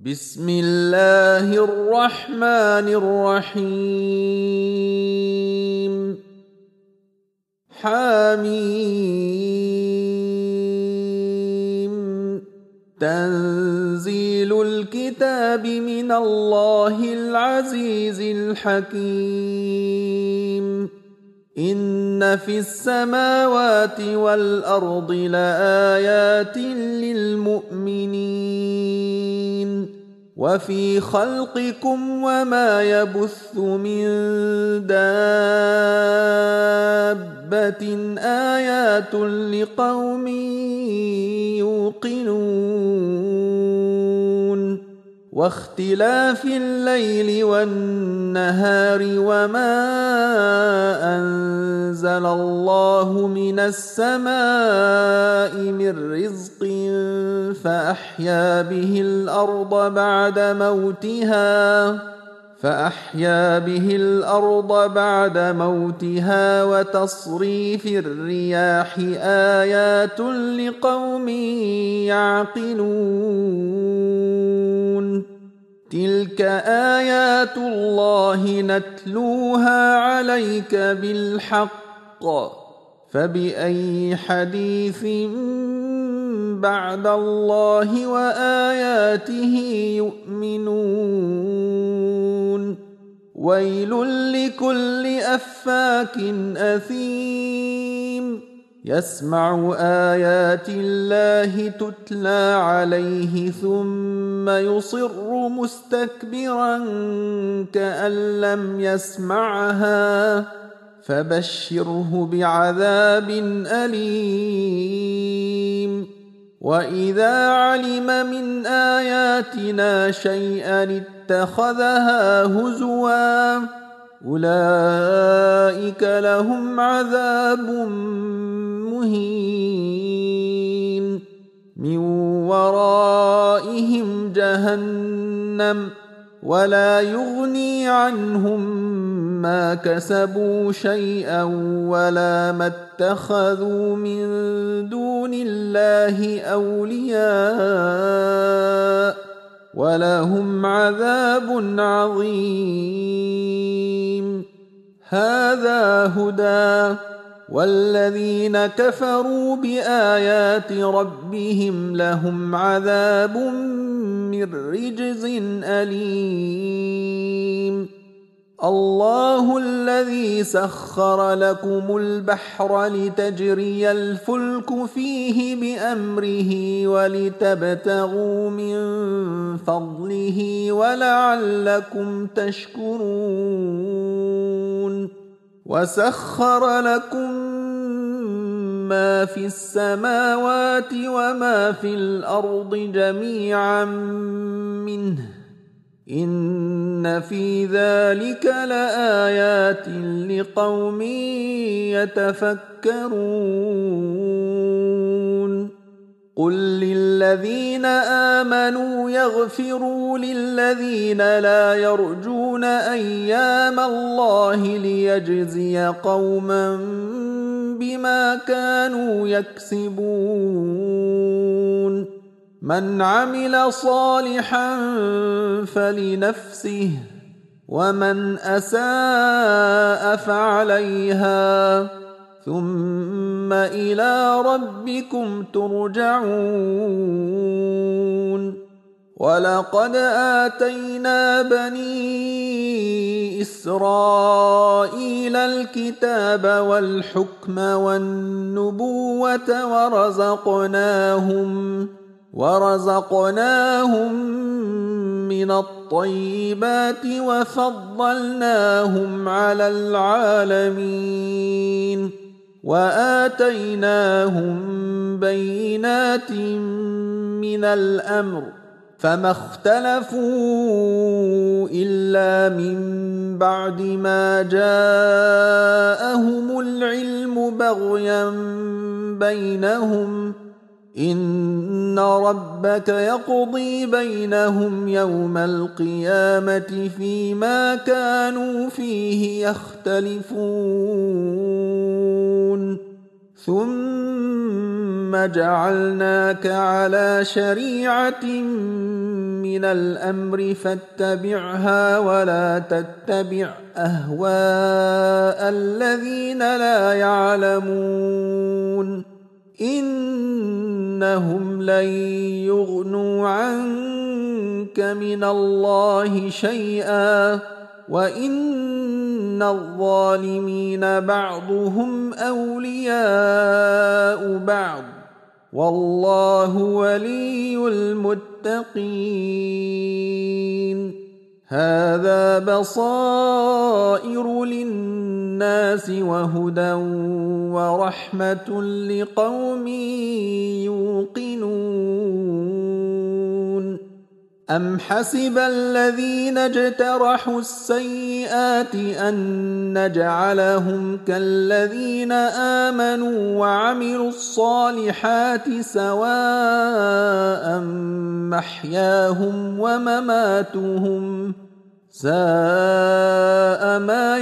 بسم الله الرحمن الرحيم. حميم. تنزيل الكتاب من الله العزيز الحكيم. إن في السماوات والأرض لآيات للمؤمنين وفي خلقكم وما يبث من دابة آيات لقوم يوقنون واختلاف الليل والنهار وما أنزل الله من السماء من رزق فأحيا به الأرض بعد موتها وتصريف الرياح آيات لقوم يعقلون. تلك آيات الله نتلوها عليك بالحق فبأي حديث بعد الله وآياته يؤمنون. ويل لكل أفاك أثيم يسمع آيات الله تتلى عليه ثم يصر مستكبرا كأن لم يسمعها فبشره بعذاب أليم. وإذا علم من آياتنا شيئا اتخذها هزوا أولئك لهم عذاب مهين من ورائهم جهنم ولا يغني عنهم ما كسبوا شيئا ولا ما اتخذوا من دون الله أولياء ولهم عذاب عظيم. هذا هدى والذين كفروا بآيات ربهم لهم عذاب من رجز أليم. الله الذي سخر لكم البحر لتجري الفلك فيه بأمره ولتبتغوا من فضله ولعلكم تشكرون. وسخر لكم ما في السماوات وما في الأرض جميعا منه إن في ذلك لآيات لقوم يتفكرون. قل للذين آمنوا يغفروا للذين لا يرجون أيام الله ليجزي قوما بما كانوا يكسبون. من عمل صالحا فلنفسه ومن أساء فعليها ثم إلى ربكم ترجعون. ولقد آتينا بني إسرائيل الكتاب والحكم والنبوة ورزقناهم من الطيبات وفضلناهم على العالمين وآتيناهم بينات من الأمر فما اختلفوا إلا من بعد ما جاءهم العلم بغيا بينهم إن ربك يقضي بينهم يوم القيامة فيما كانوا فيه يختلفون. ثم جعلناك على شريعة من الأمر فاتبعها ولا تتبع أهواء الذين لا يعلمون إنهم لن يغنوا عنك من الله شيئا وإن الظالمين بعضهم أولياء بعض والله ولي المتقين هذا بصائر للناس وهدى ورحمة لقوم يوقنون أم حسب الذين اجترحوا السيئات أن نجعلهم كالذين آمنوا وعملوا الصالحات سواء محياهم ومماتهم ساء ما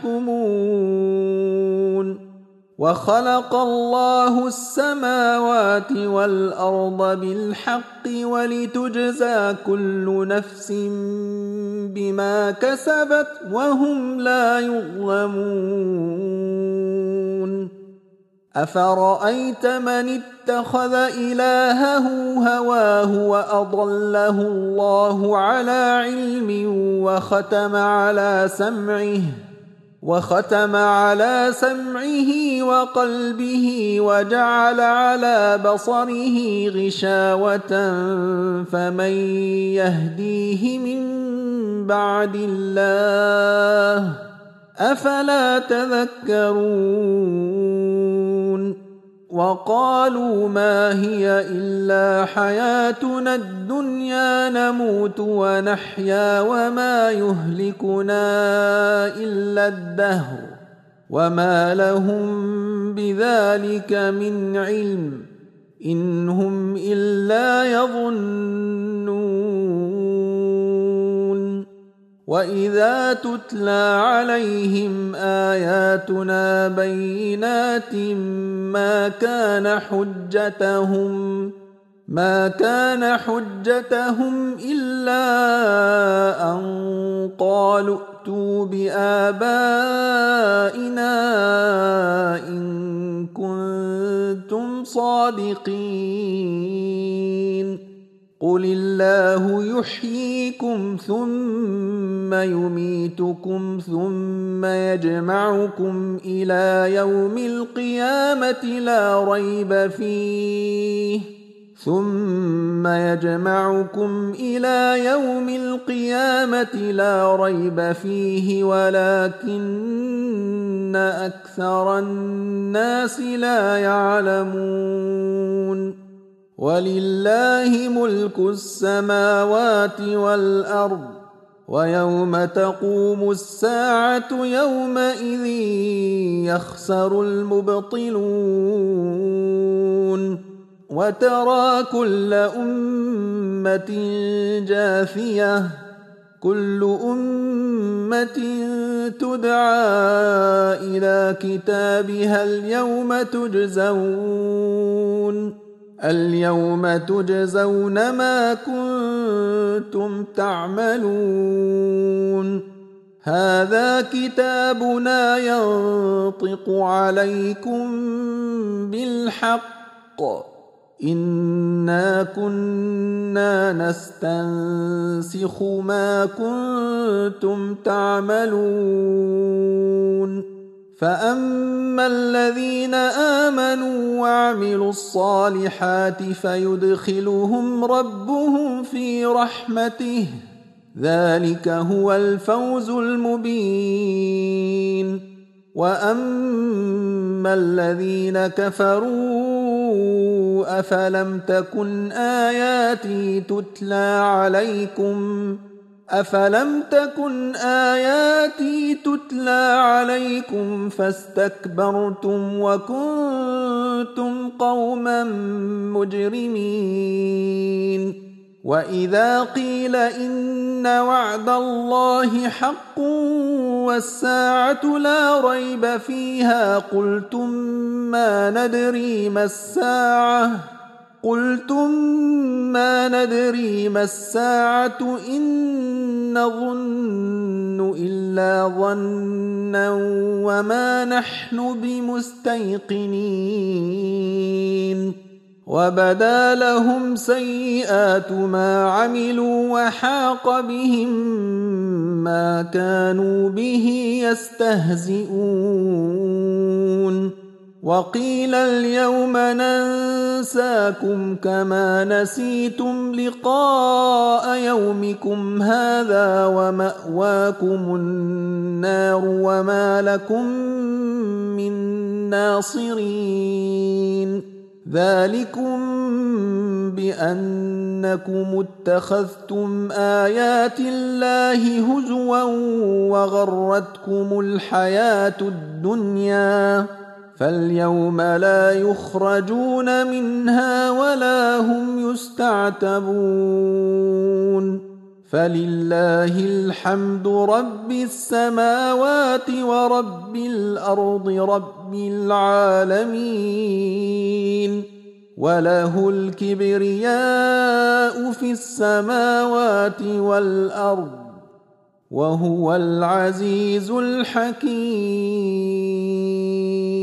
يحكمون وخلق الله السماوات والأرض بالحق ولتجزى كل نفس بما كسبت وهم لا يظلمون أفرأيت من اتخذ إلهه هواه وأضله الله على علم وختم على سمعه وقلبه وجعل على بصره غشاوة فمن يهديه من بعد الله أفلا تذكرون وقالوا ما هي إلا حياتنا الدنيا نموت ونحيا وما يهلكنا إلا الدهر وما لهم بذلك من علم إن هم إلا يظنون وإذا تتلى عليهم آياتنا بينات ما كان حجتهم إلا أن قالوا ائتوا بآبائنا إن كنتم صادقين قل الله يحييكم ثم يميتكم ثم يجمعكم إلى يوم القيامة لا ريب فيه ولكن أكثر الناس لا يعلمون ولله ملك السماوات والأرض ويوم تقوم الساعة يومئذ يخسر المبطلون وترى كل أمة جاثية كل أمة تدعى إلى كتابها اليوم تجزون ما كنتم تعملون هذا كتابنا ينطق عليكم بالحق إنا كنا نستنسخ ما كنتم تعملون فأما الذين آمنوا وعملوا الصالحات فيدخلهم ربهم في رحمته ذلك هو الفوز المبين وأما الذين كفروا أفلم تكن آياتي تتلى عليكم فاستكبرتم وكنتم قوما مجرمين وإذا قيل إن وعد الله حق والساعة لا ريب فيها قلتم ما ندري ما الساعة إن نظن إلا ظنا وما نحن بمستيقنين وبدا لهم سيئات ما عملوا وحاق بهم ما كانوا به يستهزئون وقيل اليوم ننساكم كما نسيتم لقاء يومكم هذا ومأواكم النار وما لكم من ناصرين ذلكم بأنكم اتخذتم آيات الله هزوا وغرتكم الحياة الدنيا فاليوم لا يخرجون منها ولا هم يستعتبون فلله الحمد رب السماوات ورب الأرض رب العالمين وله الكبرياء في السماوات والأرض وهو العزيز الحكيم.